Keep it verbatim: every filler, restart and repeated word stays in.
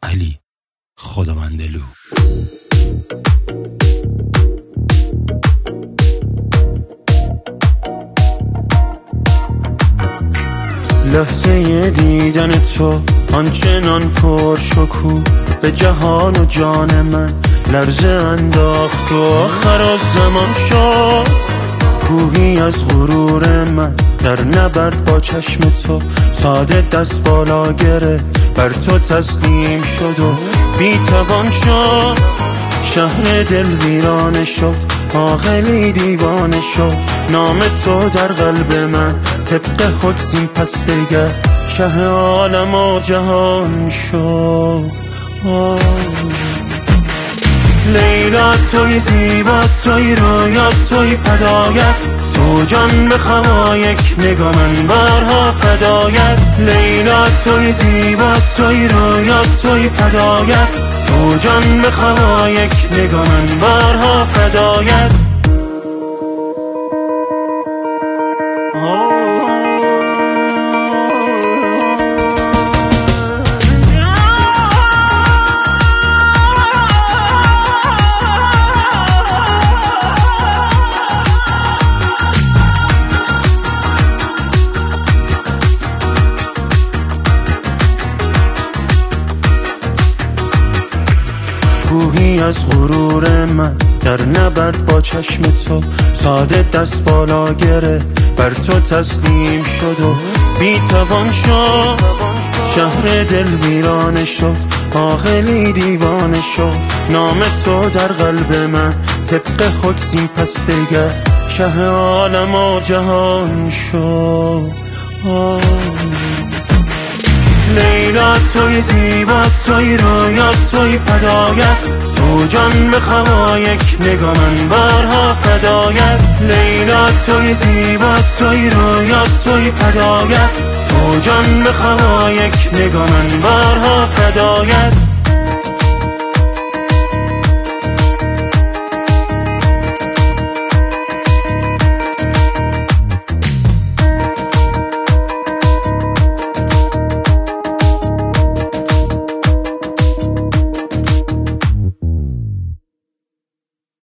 علی خداوندلو. لحظه دیدن تو آنچنان پر شکوه به جهان و جان من لرزه انداخت و آخر از زمان شد. کوهی از غرور من در نبرد با چشم تو ساده دست بالا گرفت، بر تو تسلیم شد و بی‌توان شد. شهر دل ویرانه شد، عاقلی دیوانه شد. نام تو در قلب من طبق حکم پس دیگر شه عالم و جهان شد. لیلا توی زیبا، توی رویا، توی فدایت، تو جان بخوا یک نگاه من بارها فدایت. لیلا توی زیبا، توی رویا، توی فدایت، تو جان بخوا یک نگاه من بارها فدایت. کوهی از غرور من در نبرد با چشم تو ساده دست بالا گرفت، بر تو تسلیم شد و بی‌توان شد. شهر دل ویرانه شد، عاقلی دیوانه شد. نام تو در قلب من طبق حکم پس دیگر شه عالم و جهان شد. لیلا توی زیبا، توی رویا، توی فدایت، تو جان بخوا یک نگاه من بارها فدایت. لیلا توی زیبا، توی رویا، توی فدایت، تو جان بخوا یک نگاه من بارها فدایت.